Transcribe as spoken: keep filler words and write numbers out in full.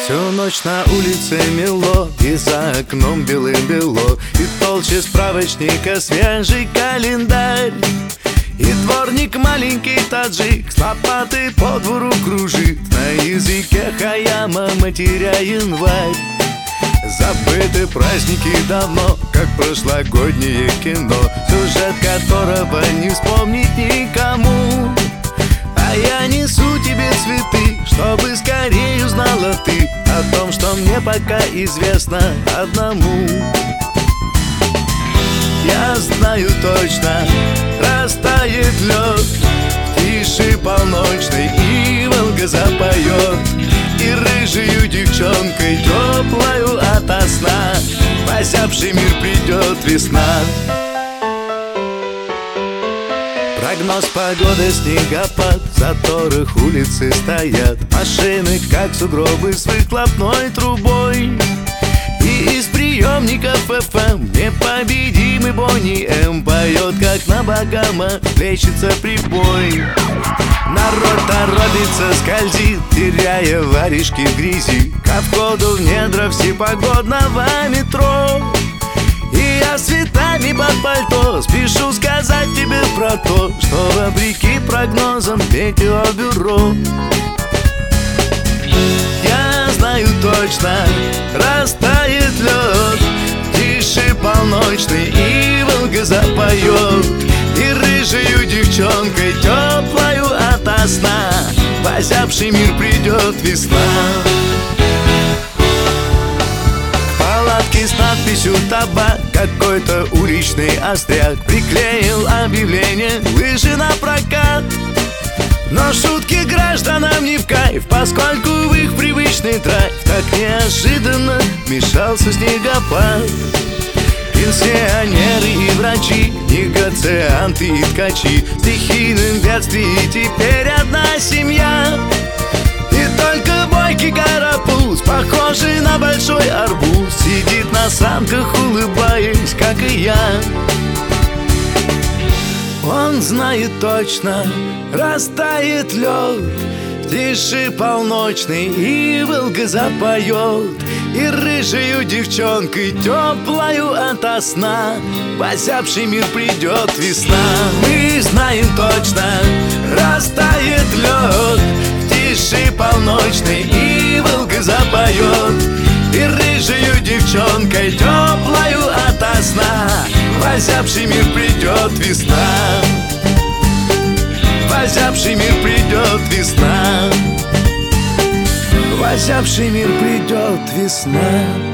Всю ночь на улице мело, и за окном белым-бело, и толще справочника свежий календарь. И дворник маленький таджик с лопатой по двору кружит, на языке Хаяма матеря январь. Забыты праздники давно, как прошлогоднее кино, сюжет которого не вспомнить никому. А я несу тебе цветы, чтобы скорее узнала ты о том, что мне пока известно одному. Я знаю точно, растает лед в тиши полночной, и Волга запоет, и рыжею девчонкой теплою ото сна в озябший мир придет весна. Прогноз погоды, снегопад, в заторах улицы стоят машины, как сугробы с выхлопной трубой. И из приемников эф эм непобедимый Бонни М поет, как на Багама плещется прибой. Народ торопится, скользит, теряя варежки в грязи, ко входу в недра всепогодного метро. И я с цветами под пальто спешу сказать тебе про то, что вопреки прогнозам метеобюро. Я знаю точно, растает лед в тиши полночной, и Волга запоет, и рыжею девчонкой теплою ото сна в озябший мир придет весна. Палатки с надписью «Табак» какой-то уличный остряк приклеил объявление «Лыжи на прокат». Но шутки гражданам не в кайф, поскольку в их привычный драйв так неожиданно вмешался снегопад. Пенсионеры и врачи, негацианты и ткачи, в стихийном бедствии теперь одна семья. И только бойкий карапуз, похожий на большой арбуз, сидит на санках, улыбаясь, как и я. Он знает точно, растает лед в тиши полночной, и Волга запоет, и рыжею девчонкой теплою ото сна в озябший мир придет весна. Мы знаем точно, растает лед в тиши полночной, и Волга запоет, и рыжею девчонкой теплою ото сна в озябший мир придет весна. В озябший мир придет весна. В озябший мир придет весна.